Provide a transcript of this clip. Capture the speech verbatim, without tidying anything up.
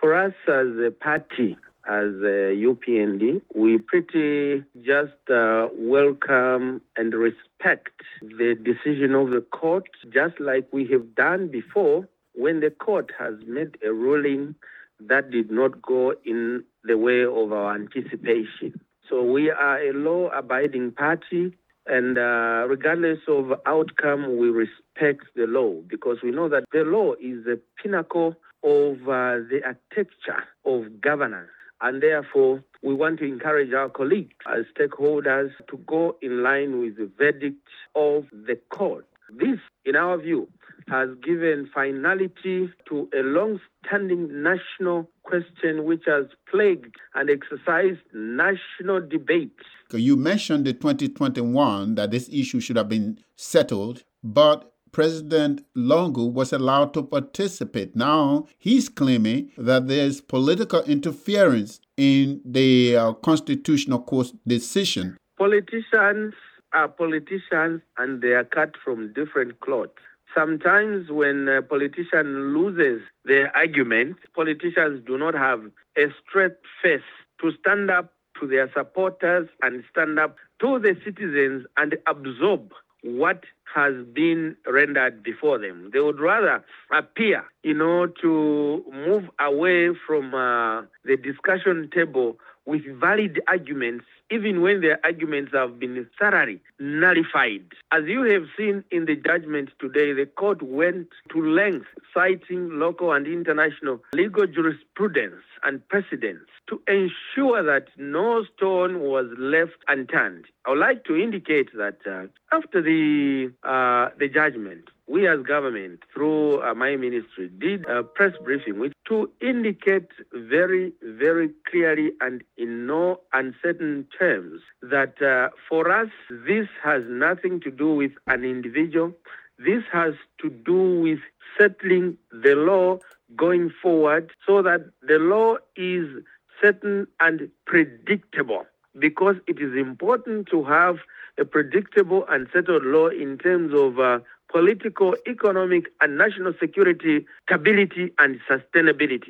For us as a party, as a U P N D, we pretty just uh, welcome and respect the decision of the court, just like we have done before when the court has made a ruling that did not go in the way of our anticipation. So we are a law-abiding party, and uh, regardless of outcome, we respect the law because we know that the law is the pinnacle of uh, the architecture of governance. And therefore, we want to encourage our colleagues as stakeholders to go in line with the verdict of the court. This, in our view, has given finality to a long-standing national question which has plagued and exercised national debate. You mentioned the twenty twenty-one that this issue should have been settled, but President Lungu was allowed to participate. Now he's claiming that there's political interference in the uh, Constitutional Court's decision. Politicians are politicians and they are cut from different cloths. Sometimes when a politician loses their argument, politicians do not have a straight face to stand up to their supporters and stand up to the citizens and absorb what has been rendered before them. They would rather appear, you know, to move away from uh, the discussion table with valid arguments, even when their arguments have been thoroughly nullified. As you have seen in the judgment today, the court went to lengths citing local and international legal jurisprudence and precedents to ensure that no stone was left unturned. I would like to indicate that uh, after the uh, the judgment, we as government, through uh, my ministry, did a press briefing which to indicate very, very clearly and in no uncertain terms that uh, for us, this has nothing to do with an individual. This has to do with settling the law going forward so that the law is certain and predictable, because it is important to have a predictable and settled law in terms of uh, political, economic, and national security, stability, and sustainability.